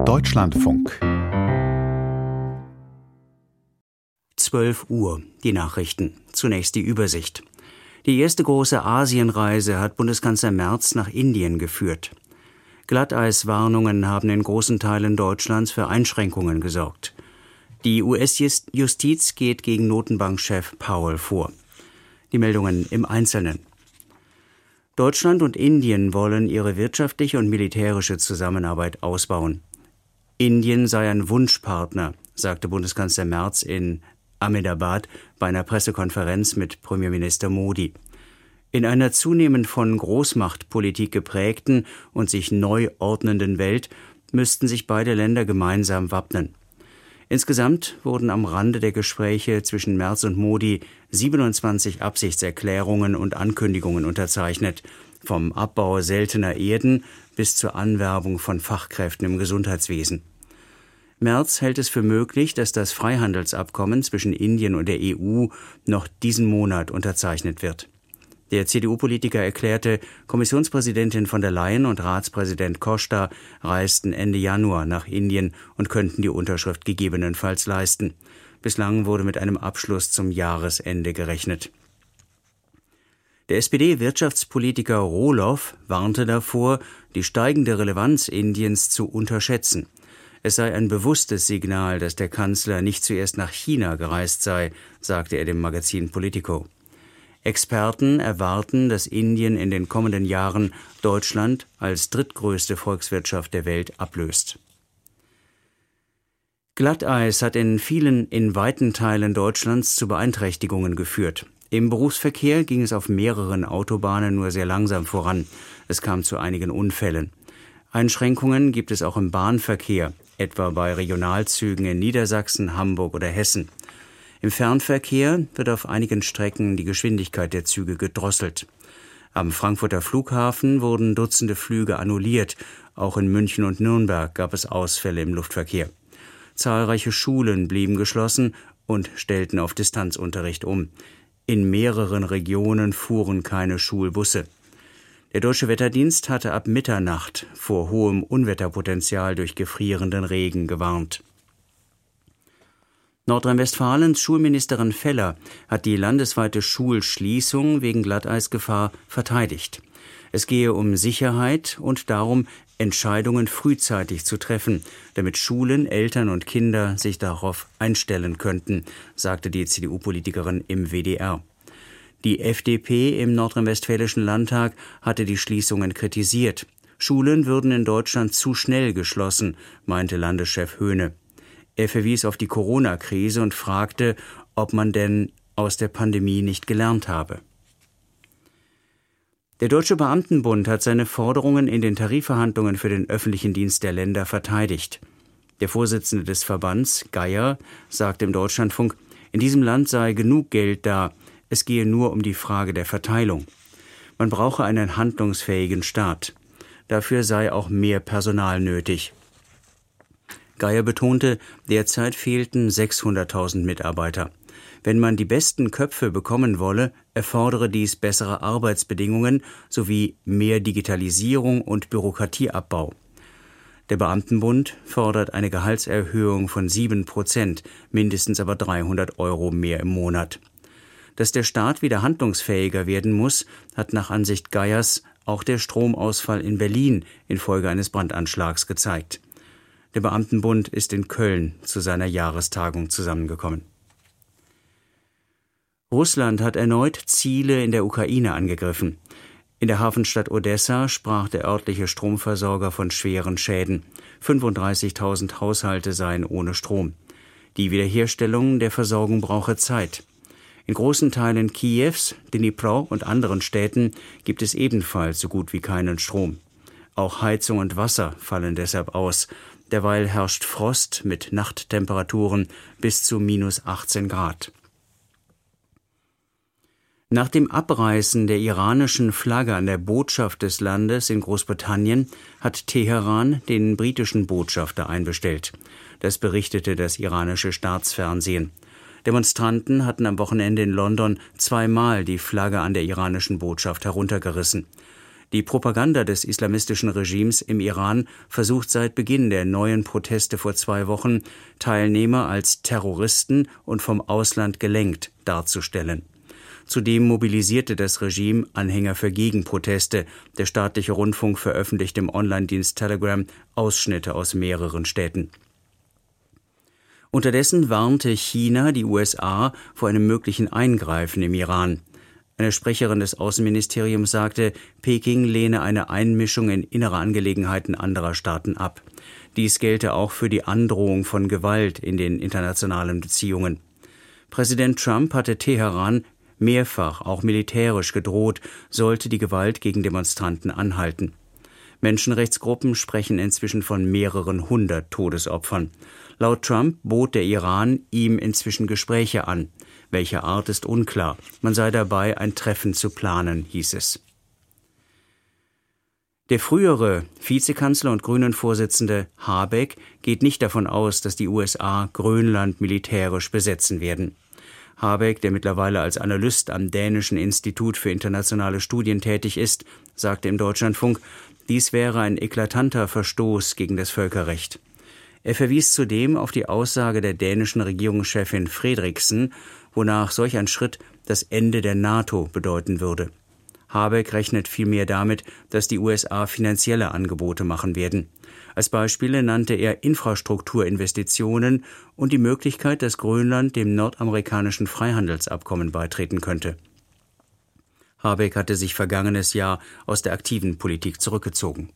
Deutschlandfunk 12 Uhr, die Nachrichten. Zunächst die Übersicht. Die erste große Asienreise hat Bundeskanzler Merz nach Indien geführt. Glatteiswarnungen haben in großen Teilen Deutschlands für Einschränkungen gesorgt. Die US-Justiz geht gegen Notenbankchef Powell vor. Die Meldungen im Einzelnen. Deutschland und Indien wollen ihre wirtschaftliche und militärische Zusammenarbeit ausbauen. Indien sei ein Wunschpartner, sagte Bundeskanzler Merz in Ahmedabad bei einer Pressekonferenz mit Premierminister Modi. In einer zunehmend von Großmachtpolitik geprägten und sich neu ordnenden Welt müssten sich beide Länder gemeinsam wappnen. Insgesamt wurden am Rande der Gespräche zwischen Merz und Modi 27 Absichtserklärungen und Ankündigungen unterzeichnet, vom Abbau seltener Erden bis zur Anwerbung von Fachkräften im Gesundheitswesen. Merz hält es für möglich, dass das Freihandelsabkommen zwischen Indien und der EU noch diesen Monat unterzeichnet wird. Der CDU-Politiker erklärte, Kommissionspräsidentin von der Leyen und Ratspräsident Costa reisten Ende Januar nach Indien und könnten die Unterschrift gegebenenfalls leisten. Bislang wurde mit einem Abschluss zum Jahresende gerechnet. Der SPD-Wirtschaftspolitiker Rohloff warnte davor, die steigende Relevanz Indiens zu unterschätzen. Es sei ein bewusstes Signal, dass der Kanzler nicht zuerst nach China gereist sei, sagte er dem Magazin Politico. Experten erwarten, dass Indien in den kommenden Jahren Deutschland als drittgrößte Volkswirtschaft der Welt ablöst. Glatteis hat in weiten Teilen Deutschlands zu Beeinträchtigungen geführt. Im Berufsverkehr ging es auf mehreren Autobahnen nur sehr langsam voran. Es kam zu einigen Unfällen. Einschränkungen gibt es auch im Bahnverkehr, etwa bei Regionalzügen in Niedersachsen, Hamburg oder Hessen. Im Fernverkehr wird auf einigen Strecken die Geschwindigkeit der Züge gedrosselt. Am Frankfurter Flughafen wurden Dutzende Flüge annulliert. Auch in München und Nürnberg gab es Ausfälle im Luftverkehr. Zahlreiche Schulen blieben geschlossen und stellten auf Distanzunterricht um. In mehreren Regionen fuhren keine Schulbusse. Der Deutsche Wetterdienst hatte ab Mitternacht vor hohem Unwetterpotenzial durch gefrierenden Regen gewarnt. Nordrhein-Westfalens Schulministerin Feller hat die landesweite Schulschließung wegen Glatteisgefahr verteidigt. Es gehe um Sicherheit und darum, Entscheidungen frühzeitig zu treffen, damit Schulen, Eltern und Kinder sich darauf einstellen könnten, sagte die CDU-Politikerin im WDR. Die FDP im nordrhein-westfälischen Landtag hatte die Schließungen kritisiert. Schulen würden in Deutschland zu schnell geschlossen, meinte Landeschef Höhne. Er verwies auf die Corona-Krise und fragte, ob man denn aus der Pandemie nicht gelernt habe. Der Deutsche Beamtenbund hat seine Forderungen in den Tarifverhandlungen für den öffentlichen Dienst der Länder verteidigt. Der Vorsitzende des Verbands, Geier, sagte im Deutschlandfunk, in diesem Land sei genug Geld da, es gehe nur um die Frage der Verteilung. Man brauche einen handlungsfähigen Staat. Dafür sei auch mehr Personal nötig. Geier betonte, derzeit fehlten 600.000 Mitarbeiter. Wenn man die besten Köpfe bekommen wolle, erfordere dies bessere Arbeitsbedingungen sowie mehr Digitalisierung und Bürokratieabbau. Der Beamtenbund fordert eine Gehaltserhöhung von 7%, mindestens aber 300 € mehr im Monat. Dass der Staat wieder handlungsfähiger werden muss, hat nach Ansicht Geiers auch der Stromausfall in Berlin infolge eines Brandanschlags gezeigt. Der Beamtenbund ist in Köln zu seiner Jahrestagung zusammengekommen. Russland hat erneut Ziele in der Ukraine angegriffen. In der Hafenstadt Odessa sprach der örtliche Stromversorger von schweren Schäden. 35.000 Haushalte seien ohne Strom. Die Wiederherstellung der Versorgung brauche Zeit. In großen Teilen Kiews, Dnipro und anderen Städten gibt es ebenfalls so gut wie keinen Strom. Auch Heizung und Wasser fallen deshalb aus. Derweil herrscht Frost mit Nachttemperaturen bis zu -18 Grad. Nach dem Abreißen der iranischen Flagge an der Botschaft des Landes in Großbritannien hat Teheran den britischen Botschafter einbestellt. Das berichtete das iranische Staatsfernsehen. Demonstranten hatten am Wochenende in London zweimal die Flagge an der iranischen Botschaft heruntergerissen. Die Propaganda des islamistischen Regimes im Iran versucht seit Beginn der neuen Proteste vor 2 Wochen, Teilnehmer als Terroristen und vom Ausland gelenkt darzustellen. Zudem mobilisierte das Regime Anhänger für Gegenproteste. Der staatliche Rundfunk veröffentlichte im Online-Dienst Telegram Ausschnitte aus mehreren Städten. Unterdessen warnte China die USA vor einem möglichen Eingreifen im Iran. Eine Sprecherin des Außenministeriums sagte, Peking lehne eine Einmischung in innere Angelegenheiten anderer Staaten ab. Dies gelte auch für die Androhung von Gewalt in den internationalen Beziehungen. Präsident Trump hatte Teheran mehrfach, auch militärisch, gedroht, sollte die Gewalt gegen Demonstranten anhalten. Menschenrechtsgruppen sprechen inzwischen von mehreren 100 Todesopfern. Laut Trump bot der Iran ihm inzwischen Gespräche an. Welche Art ist unklar. Man sei dabei, ein Treffen zu planen, hieß es. Der frühere Vizekanzler und Grünen-Vorsitzende Habeck geht nicht davon aus, dass die USA Grönland militärisch besetzen werden. Habeck, der mittlerweile als Analyst am Dänischen Institut für internationale Studien tätig ist, sagte im Deutschlandfunk, dies wäre ein eklatanter Verstoß gegen das Völkerrecht. Er verwies zudem auf die Aussage der dänischen Regierungschefin Frederiksen, wonach solch ein Schritt das Ende der NATO bedeuten würde. Habeck rechnet vielmehr damit, dass die USA finanzielle Angebote machen werden. Als Beispiele nannte er Infrastrukturinvestitionen und die Möglichkeit, dass Grönland dem nordamerikanischen Freihandelsabkommen beitreten könnte. Habeck hatte sich vergangenes Jahr aus der aktiven Politik zurückgezogen.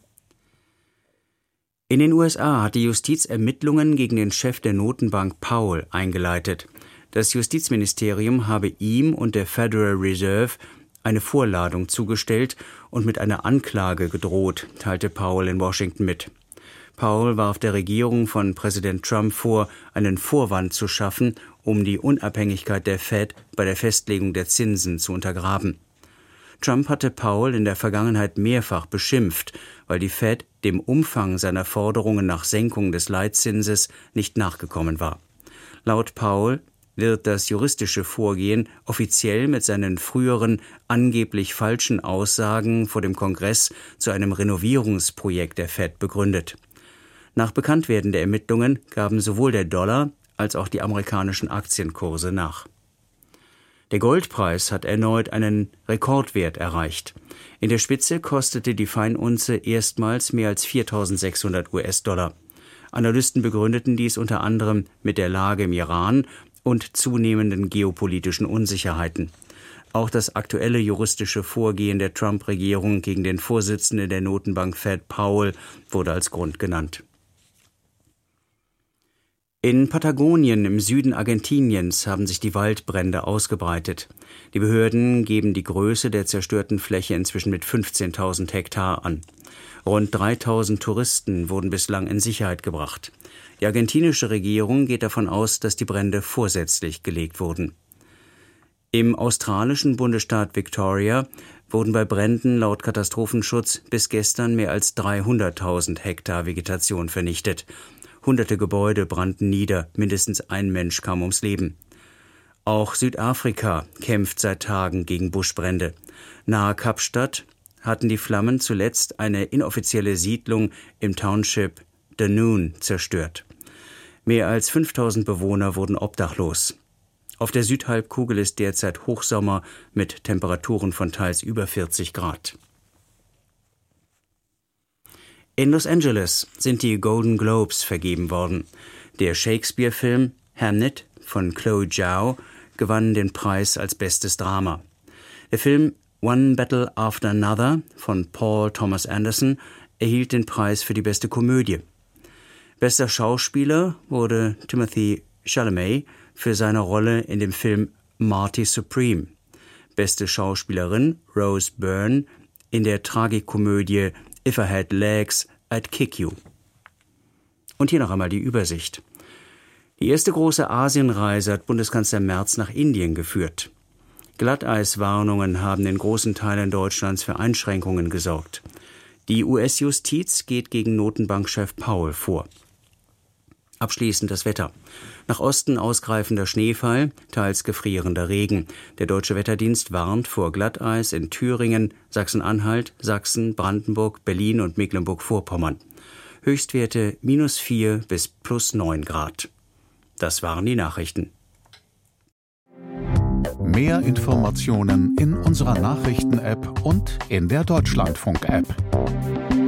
In den USA hat die Justiz Ermittlungen gegen den Chef der Notenbank Powell eingeleitet. Das Justizministerium habe ihm und der Federal Reserve eine Vorladung zugestellt und mit einer Anklage gedroht, teilte Powell in Washington mit. Powell warf der Regierung von Präsident Trump vor, einen Vorwand zu schaffen, um die Unabhängigkeit der Fed bei der Festlegung der Zinsen zu untergraben. Trump hatte Powell in der Vergangenheit mehrfach beschimpft, weil die Fed dem Umfang seiner Forderungen nach Senkung des Leitzinses nicht nachgekommen war. Laut Powell wird das juristische Vorgehen offiziell mit seinen früheren angeblich falschen Aussagen vor dem Kongress zu einem Renovierungsprojekt der Fed begründet. Nach Bekanntwerden der Ermittlungen gaben sowohl der Dollar als auch die amerikanischen Aktienkurse nach. Der Goldpreis hat erneut einen Rekordwert erreicht. In der Spitze kostete die Feinunze erstmals mehr als 4.600 US-Dollar. Analysten begründeten dies unter anderem mit der Lage im Iran und zunehmenden geopolitischen Unsicherheiten. Auch das aktuelle juristische Vorgehen der Trump-Regierung gegen den Vorsitzenden der Notenbank Fed Powell wurde als Grund genannt. In Patagonien im Süden Argentiniens haben sich die Waldbrände ausgebreitet. Die Behörden geben die Größe der zerstörten Fläche inzwischen mit 15.000 Hektar an. Rund 3.000 Touristen wurden bislang in Sicherheit gebracht. Die argentinische Regierung geht davon aus, dass die Brände vorsätzlich gelegt wurden. Im australischen Bundesstaat Victoria wurden bei Bränden laut Katastrophenschutz bis gestern mehr als 300.000 Hektar Vegetation vernichtet. Hunderte Gebäude brannten nieder, mindestens ein Mensch kam ums Leben. Auch Südafrika kämpft seit Tagen gegen Buschbrände. Nahe Kapstadt hatten die Flammen zuletzt eine inoffizielle Siedlung im Township Dunoon zerstört. Mehr als 5.000 Bewohner wurden obdachlos. Auf der Südhalbkugel ist derzeit Hochsommer mit Temperaturen von teils über 40 Grad. In Los Angeles sind die Golden Globes vergeben worden. Der Shakespeare-Film Hamnet von Chloe Zhao gewann den Preis als bestes Drama. Der Film One Battle After Another von Paul Thomas Anderson erhielt den Preis für die beste Komödie. Bester Schauspieler wurde Timothée Chalamet für seine Rolle in dem Film Marty Supreme. Beste Schauspielerin Rose Byrne in der Tragikomödie If I Had Legs, I'd Kick You. Und hier noch einmal die Übersicht. Die erste große Asienreise hat Bundeskanzler Merz nach Indien geführt. Glatteiswarnungen haben in großen Teilen Deutschlands für Einschränkungen gesorgt. Die US-Justiz geht gegen Notenbankchef Powell vor. Abschließend das Wetter. Nach Osten ausgreifender Schneefall, teils gefrierender Regen. Der Deutsche Wetterdienst warnt vor Glatteis in Thüringen, Sachsen-Anhalt, Sachsen, Brandenburg, Berlin und Mecklenburg-Vorpommern. Höchstwerte -4 bis +9 Grad. Das waren die Nachrichten. Mehr Informationen in unserer Nachrichten-App und in der Deutschlandfunk-App.